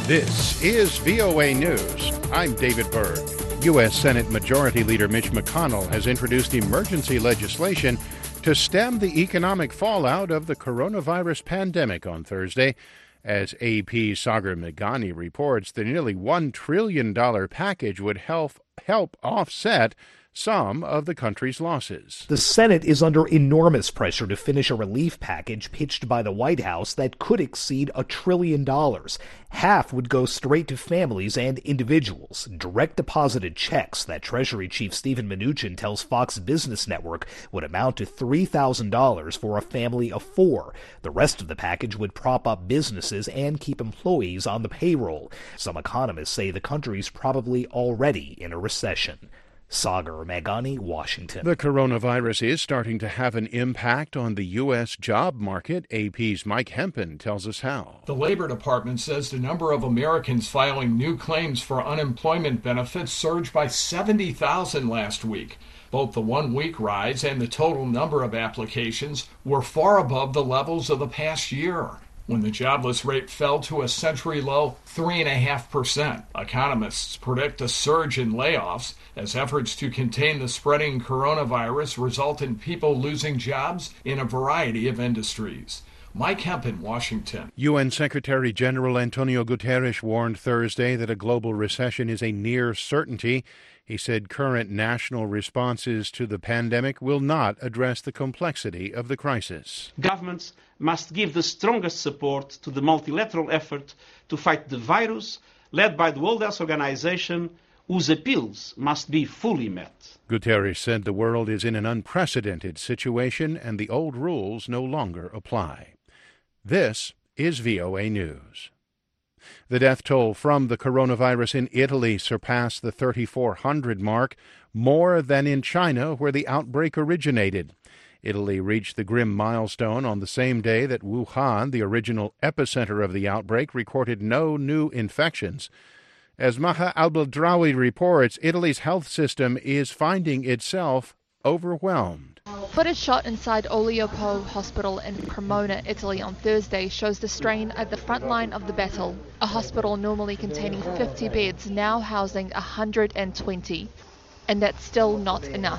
This is VOA News. I'm David Berg. U.S. Senate Majority Leader Mitch McConnell has introduced emergency legislation to stem the economic fallout of the coronavirus pandemic on Thursday. As AP's Sagar Meghani reports, the nearly $1 trillion package would help offset some of the country's losses. The Senate is under enormous pressure to finish a relief package pitched by the White House that could exceed $1 trillion. Half would go straight to families and individuals. Direct deposited checks that Treasury Chief Steven Mnuchin tells Fox Business Network would amount to $3,000 for a family of four. The rest of the package would prop up businesses and keep employees on the payroll. Some economists say the country's probably already in a recession. Sagar Meghani, Washington. The coronavirus is starting to have an impact on the U.S. job market. AP's Mike Hempen tells us how. The Labor Department says the number of Americans filing new claims for unemployment benefits surged by 70,000 last week. Both the one-week rise and the total number of applications were far above the levels of the past year, when the jobless rate fell to a century-low 3.5%. Economists predict a surge in layoffs as efforts to contain the spreading coronavirus result in people losing jobs in a variety of industries. Mike Hempen, Washington. UN Secretary General Antonio Guterres warned Thursday that a global recession is a near certainty. He said current national responses to the pandemic will not address the complexity of the crisis. Governments must give the strongest support to the multilateral effort to fight the virus, led by the World Health Organization, whose appeals must be fully met. Guterres said the world is in an unprecedented situation and the old rules no longer apply. This is VOA News. The death toll from the coronavirus in Italy surpassed the 3,400 mark, more than in China, where the outbreak originated. Italy reached the grim milestone on the same day that Wuhan, the original epicenter of the outbreak, recorded no new infections. As Maha Al-Badrawi reports, Italy's health system is finding itself overwhelmed. Footage shot inside Oliopo Hospital in Cremona, Italy on Thursday shows the strain at the front line of the battle. A hospital normally containing 50 beds now housing 120. And that's still not enough.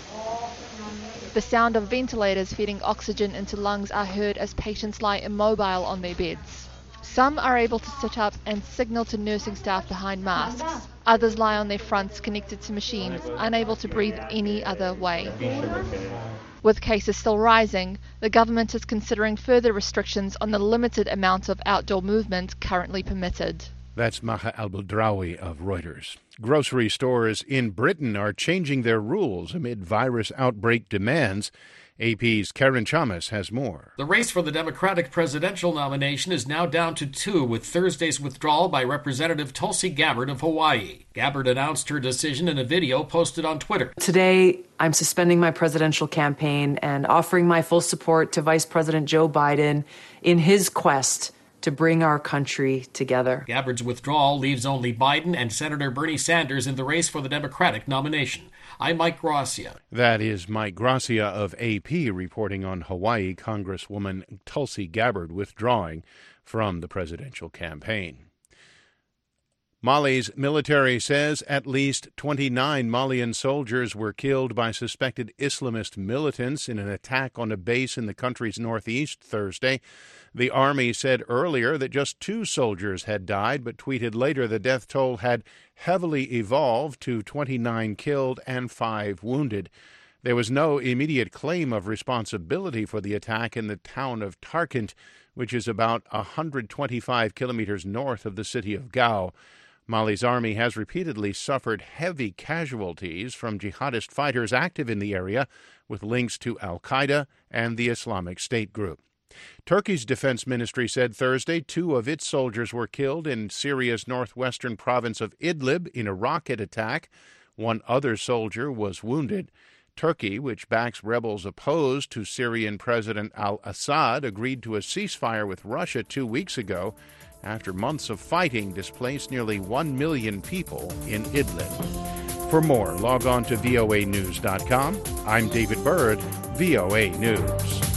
The sound of ventilators feeding oxygen into lungs are heard as patients lie immobile on their beds. Some are able to sit up and signal to nursing staff behind masks. Others lie on their fronts connected to machines, unable to breathe any other way. With cases still rising, the government is considering further restrictions on the limited amount of outdoor movement currently permitted. That's Maha Al-Badrawi of Reuters. Grocery stores in Britain are changing their rules amid virus outbreak demands. AP's Karen Chamas has more. The race for the Democratic presidential nomination is now down to two, with Thursday's withdrawal by Representative Tulsi Gabbard of Hawaii. Gabbard announced her decision in a video posted on Twitter. Today, I'm suspending my presidential campaign and offering my full support to Vice President Joe Biden in his quest to bring our country together. Gabbard's withdrawal leaves only Biden and Senator Bernie Sanders in the race for the Democratic nomination. I'm Mike Gracia. That is Mike Gracia of AP reporting on Hawaii Congresswoman Tulsi Gabbard withdrawing from the presidential campaign. Mali's military says at least 29 Malian soldiers were killed by suspected Islamist militants in an attack on a base in the country's northeast Thursday. The army said earlier that just 2 soldiers had died, but tweeted later the death toll had heavily evolved to 29 killed and 5 wounded. There was no immediate claim of responsibility for the attack in the town of Tarkent, which is about 125 kilometers north of the city of Gao. Mali's army has repeatedly suffered heavy casualties from jihadist fighters active in the area, with links to al-Qaeda and the Islamic State group. Turkey's defense ministry said Thursday 2 of its soldiers were killed in Syria's northwestern province of Idlib in a rocket attack. 1 other soldier was wounded. Turkey, which backs rebels opposed to Syrian President al-Assad, agreed to a ceasefire with Russia 2 weeks ago after months of fighting displaced nearly 1 million people in Idlib. For more, log on to voanews.com. I'm David Byrd, VOA News.